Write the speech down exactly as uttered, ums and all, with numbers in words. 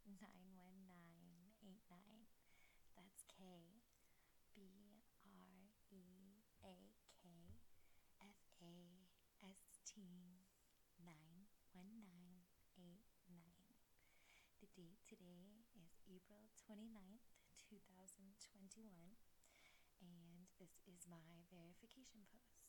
nine one nine eight nine. That's K B R E A K F A S T nine one nine eight nine. The date today is April twenty-ninth, two thousand twenty-one, and this is my verification post.